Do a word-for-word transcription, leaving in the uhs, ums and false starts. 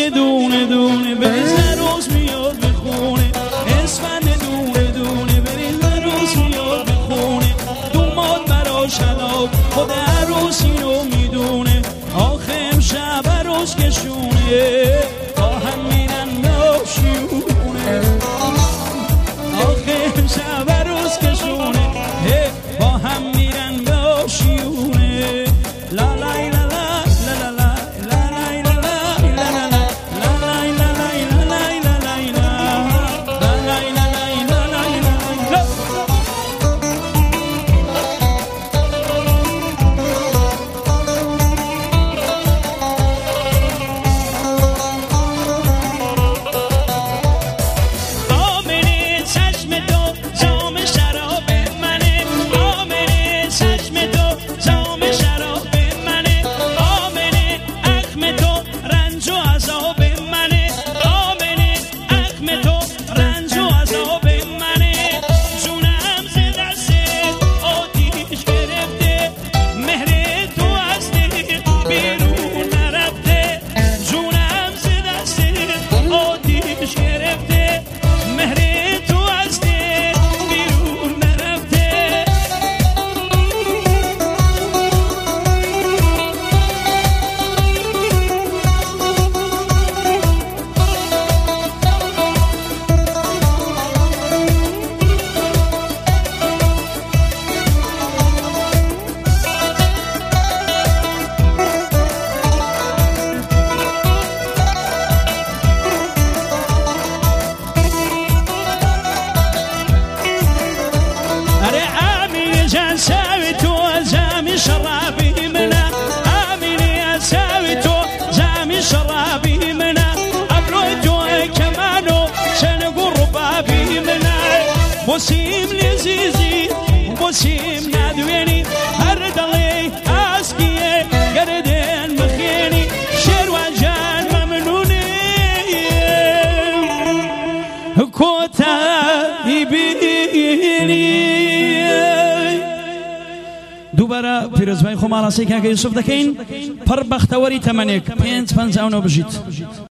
اسفند دونه دونه بریز روز میاد به خونه، اسفند دونه دونه بریز روز میاد به خونه. دوماد برا شلاب خود عروس اینو میدونه، آخه امشب عروس کشونه با هم میرن ناشیونه، آخه امشب عروس کشونه با هم میرن ناشیونه. لا لای لا لا لا لا لا لای لا لا لا لا لا لای لا لای لا لای لا لای لا لای لا لای لا لای لا. بوسیم لذیذی بوسیم ندوینی هر دلی اسکیه گردن بخینی شیر و جان ممنونی کوتاهی بینی. دوباره پیروزبای خو مالسی که یوسف دکین پر بختوری تمنیک پنج پنج اونو بجید.